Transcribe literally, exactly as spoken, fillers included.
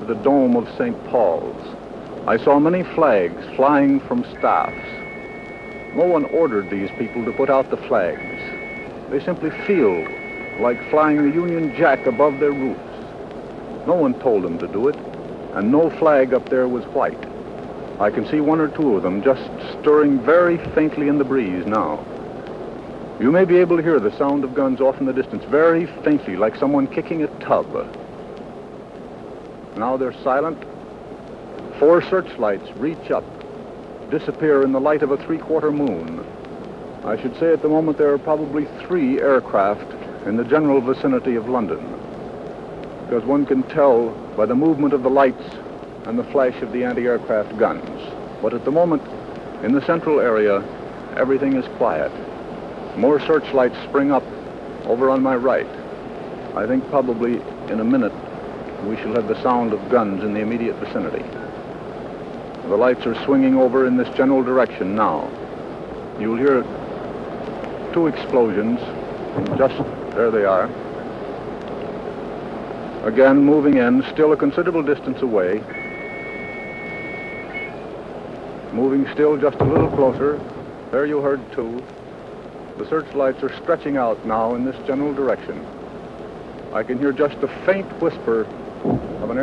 the dome of Saint Paul's. I saw many flags flying from staffs. No one ordered these people to put out the flags. They simply feel like flying the Union Jack above their roofs. No one told them to do it, and no flag up there was white. I can see one or two of them just stirring very faintly in the breeze now. You may be able to hear the sound of guns off in the distance, very faintly, like someone kicking a tub. Now they're silent. Four searchlights reach up, disappear in the light of a three-quarter moon. I should say at the moment there are probably three aircraft in the general vicinity of London, because one can tell by the movement of the lights and the flash of the anti-aircraft guns. But at the moment, in the central area, everything is quiet. More searchlights spring up over on my right. I think probably in a minute we shall have the sound of guns in the immediate vicinity. The lights are swinging over in this general direction now. You'll hear two explosions. Just there they are. Again, moving in, still a considerable distance away. Moving still just a little closer. There you heard two. The searchlights are stretching out now in this general direction. I can hear just the faint whisper of an